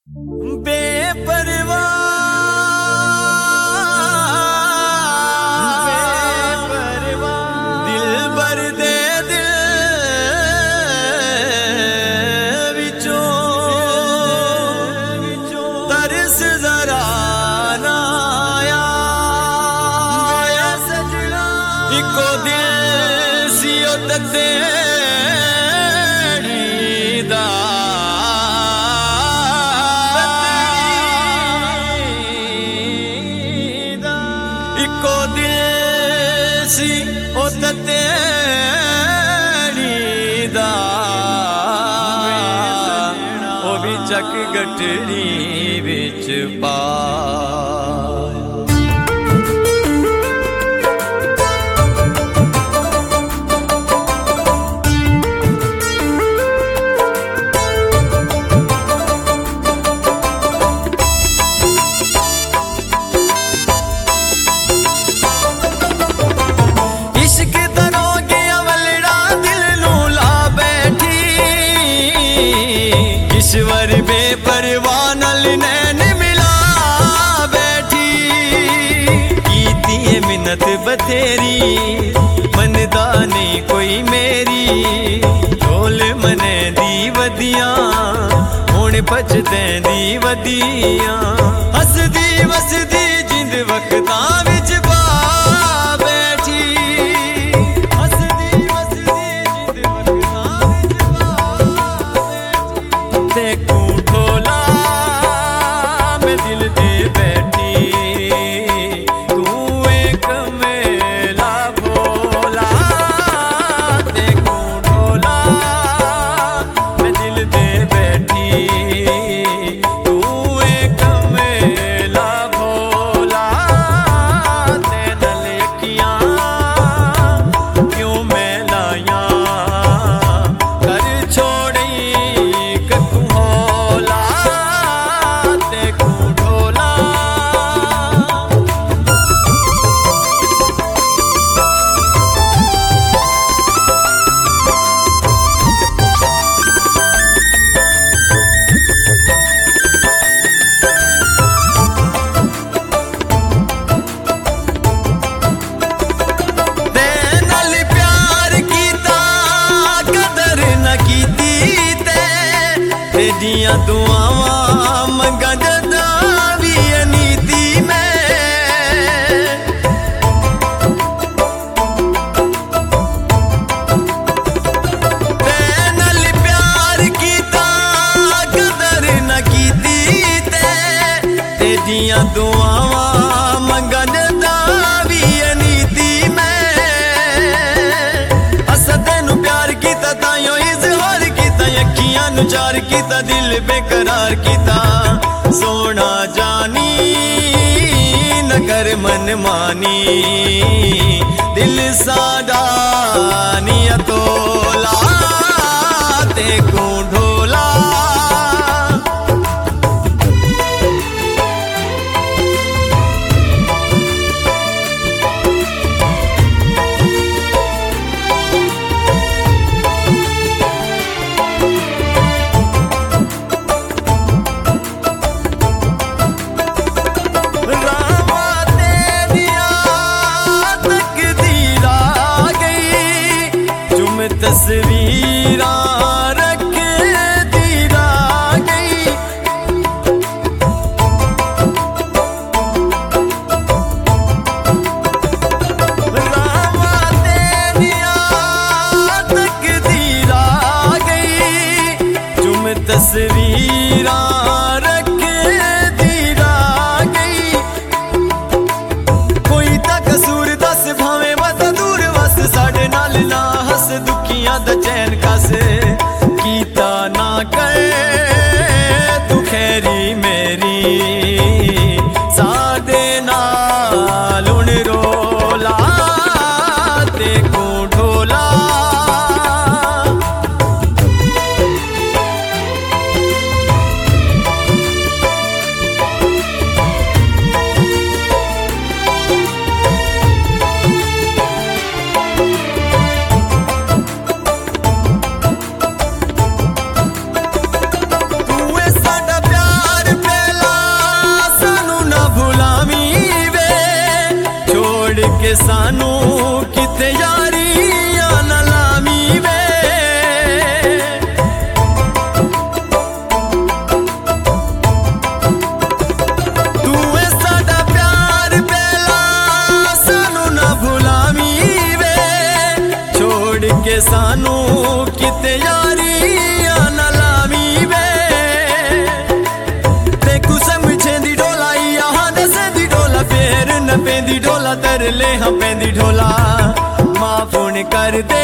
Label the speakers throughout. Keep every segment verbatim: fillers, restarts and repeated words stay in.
Speaker 1: eco दिल सी ओ तेरी दा ओ भी चक गठड़ी विच पा ईश्वर बेपरवाह नाल नैन मिला बैठी कीती है मिन्नत बथेरी मनदा नहीं कोई मेरी ढोल मने दी वदियां हुण पछदे दी वदियां हसदी वसदी जिंद वक्तां विच पा बैठी हसदी वसदी जिंद वक्तां विच पा देखूं ढोला मैं दिल दे बैठी तू एक मेला भोला देखूं ढोला मैं दिल दे बैठी तू एक मेला भोला ते नलकियां क्यों मैं लाया कर छोड़ी तेरियां दुआवां मंगा जदा भी अनीति में ते नाल प्यार कीता कदर न कीती ते तेरियां दुआवां मंगा जदा भी अनीति में असद नू प्यार कीता ताइयों इज़हार कीता अखियां नू चार कीता दिल बेकरार कीता सोना जानी न कर मन मानी दिल साडा निया तोला देखूं ढोला तस्वीरां रख दीरा गई रामा तेरिया तक दीरा गई जुम तस्वीरां रख दीरा गई कोई ता कसूर दस भावें मत दूर वस साडे नाल ना हस दुखियां दा चैन कस कीता ना कर तू खैरी मेरी साडे नाल हुण रोला देखूं ढोला यारी ना लावी वे देखू समझे दी डोला यहाँ दसे दी डोला फेर न पेंदी डोला तरले हाँ पेंदी ढोला माँ फोन कर दे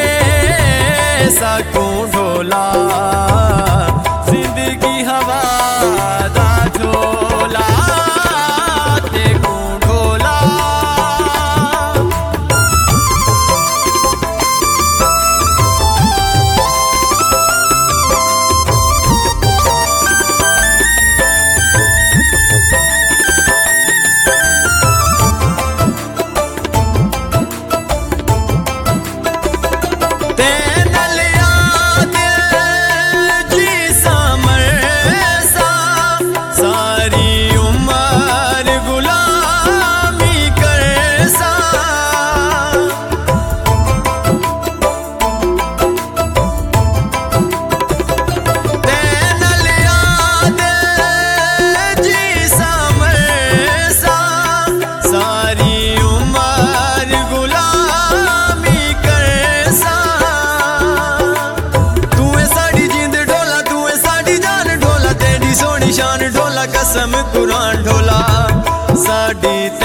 Speaker 1: सकूं ढोला जिंदगी हवा दा झोला देखूं ढोला कसम कुरान ढोला साड़ी